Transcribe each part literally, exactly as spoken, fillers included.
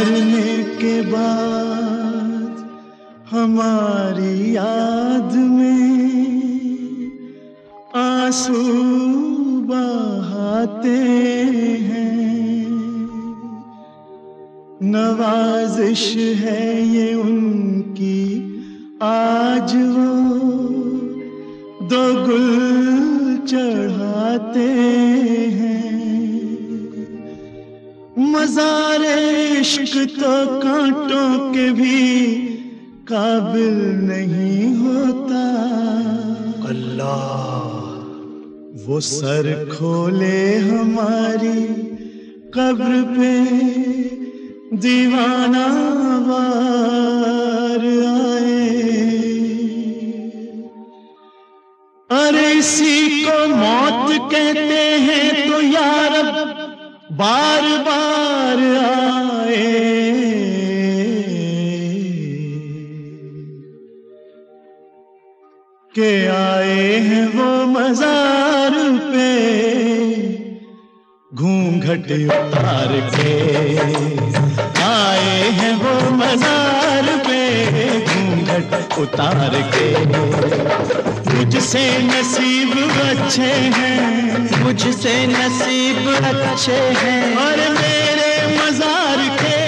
मरने के बाद हमारी याद में आंसू बहाते हैं। नवाजिश है ये उनकी, आज वो दो गुल चढ़ाते हैं। मज़ारे इश्क तो कांटों के भी काबिल नहीं होता। अल्लाह वो सर खोले हमारी कब्र पे, दीवाना वार आए। अरे इसी को मौत कहते हैं तो यार बार बार आए। के आए हैं वो मज़ार पे घूंघट उतार के, आए हैं वो मज़ार पे घूंघट उतार के। मुझसे नसीब अच्छे हैं, मुझसे नसीब अच्छे हैं, और मेरे मज़ार के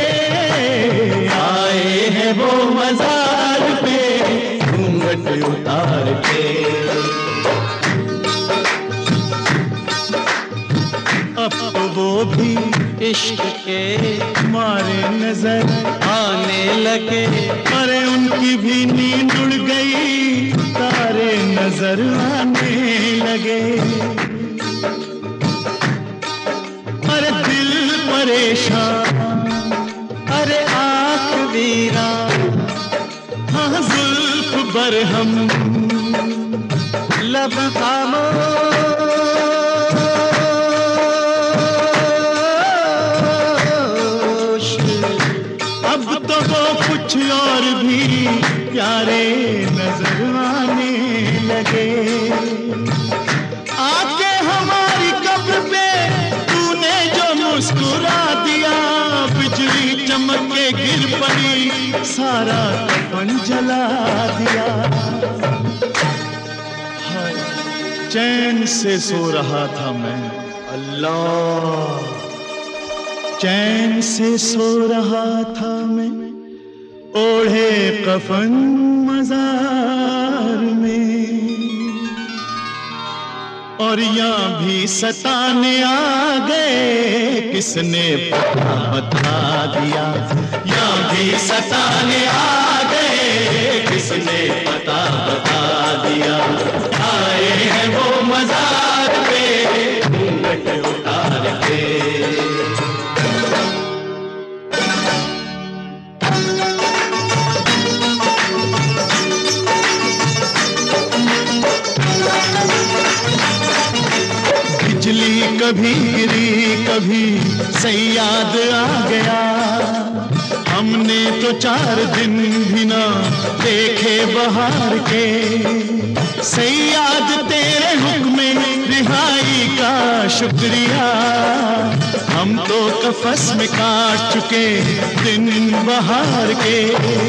आए हैं वो मज़ार पे घूंघट उतार के। अब वो भी इश्क के मारे नजर आने लगे। अरे उनकी भी नींद उड़ गई, तारे नजर आने लगे। अरे दिल परेशान, अरे आँख वीरान, हाँ जुल्फ बरहम, लब खामोश। अब तो वो कुछ और भी प्यारे नजर आने लगे। आके हमारी कब्र पे तूने जो मुस्कुरा दिया, बिजली चमक के गिर पड़ी, सारा कफन जला दिया। हाय चैन से सो रहा था मैं, अल्लाह चैन से सो रहा था मैं, ओढ़े कफन मज़ार में। और यहाँ भी सताने आ गए, किसने पता बता दिया। यहाँ भी सताने आ गए, किसने पता बता दिया। आए हैं वो मज़ार पे घूंघट उतार के। बिजली कभी गिरी कभी सैयाद आ गया, हमने तो चार दिन भी ना देखे बहार के। सैयाद तेरे हुक्म रिहाई का शुक्रिया, हम तो कफस में काट चुके दिन बहार के।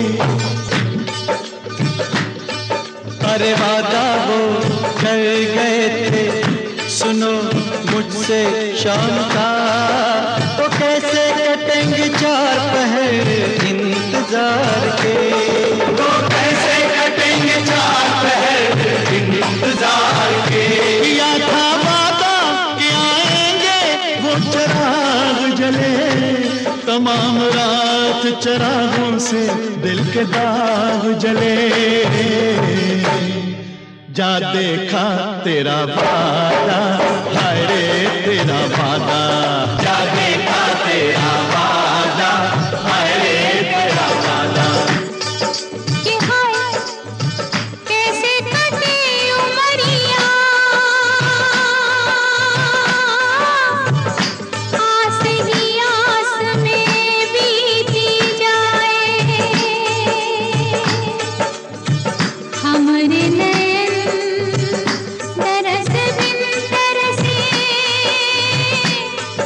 अरे वादा वो कर गए थे, सुनो मुझसे शाम का, तो कैसे कटेंगे चार पहर इंतजार के। तो कैसे कटेंगे चार पहर इंतजार के। किया था वादा कि आएंगे वो चराग जले, तमाम रात चरागों से दिल के दाग जले। जा देखा तेरा वादा, हाय रे तेरा वादा। जा देखा तेरा वादा, हाय रे तेरा वादा। कि हाय कैसे कटे उमरिया, आस ही आस में बीती जाए। हमरे नैन तरस बिन तरसे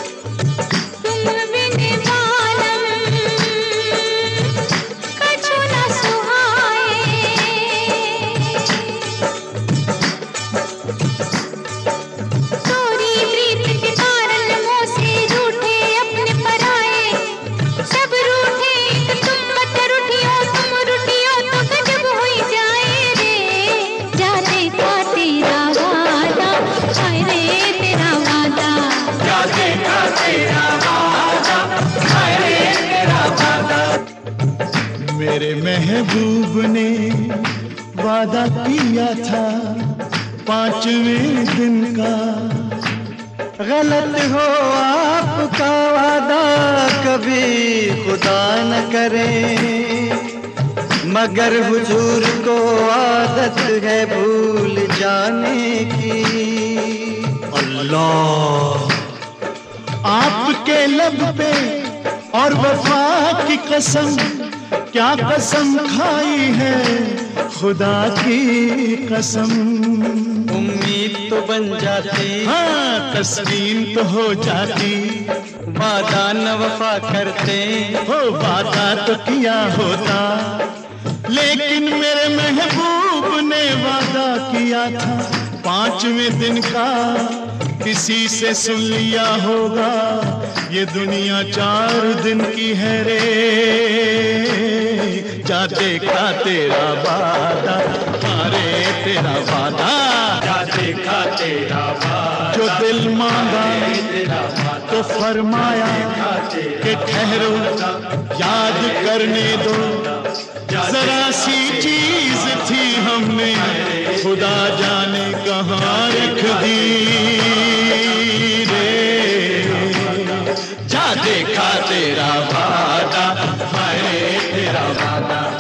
मेरे महबूब ने वादा किया था पांचवें दिन का। गलत हो आपका वादा कभी खुदा न करे, मगर हुजूर को आदत है भूल जाने की। अल्लाह आपके लब पे और वफा की कसम, क्या कसम खाई है खुदा की कसम। उम्मीद तो बन जाती, हाँ तस्लीम तो हो जाती, वादा न वफा करते, हो वादा तो किया होता। लेकिन मेरे महबूब ने वादा किया था पांचवें दिन का। किसी से सुन लिया होगा ये दुनिया चार दिन की है रे, जा देखा तेरा वादा, अरे तेरा वादा, जा देखा तेरा वादा, जो दिल मांगा तो फरमाया कि ठहरो याद करने दो। जरा सी चीज थी हमने खुदा जाने कहाँ रख दी रे, जा देखा तेरा वादा, हाय तेरा वादा।